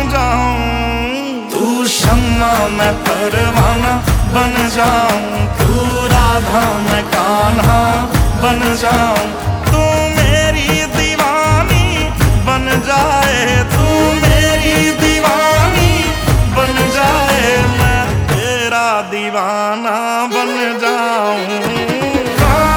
जाऊं, तू शम्मा मैं परवाना बन जाऊं, तू राधा मैं कान्हा बन जाऊं।